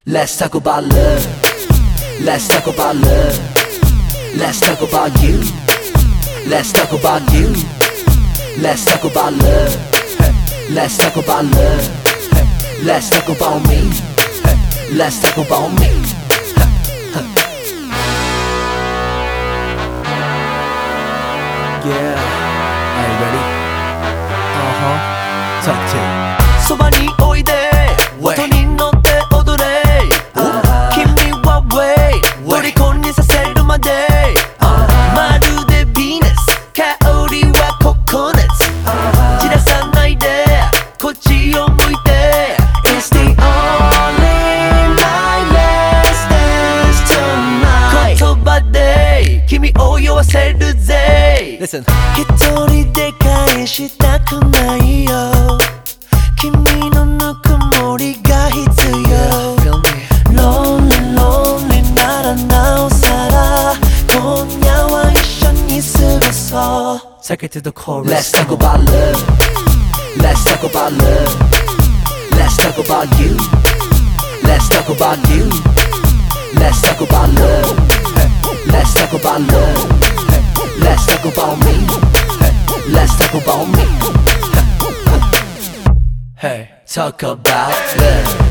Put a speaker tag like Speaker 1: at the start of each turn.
Speaker 1: Let's talk about love. Let's talk about love. Let's talk about you. Let's talk about you. Let's talk about love. Let's talk about love. Let's talk about me. Let's talk about me.
Speaker 2: Yeah, are you ready? Talk to you.
Speaker 3: そばにおいで音に乗って踊れ君は Wait 虜にさせるまでまるでビーナス香りはココナッツ散らさないでこっちを向いて It's the only night let's dance tonight 言葉で君を酔わせるぜ
Speaker 2: Listen.
Speaker 3: 一人で返したくないよ君のぬくもりが必要 Lonely lonely ならなおさら今夜は一緒に過ごそう
Speaker 2: Take it to the chorus.
Speaker 1: Let's talk about love. Let's talk about love. Let's talk about you. Let's talk about you. Let's talk about love. Let's talk about love. Let's talk about me. Let's talk about me. Hey, talk about love.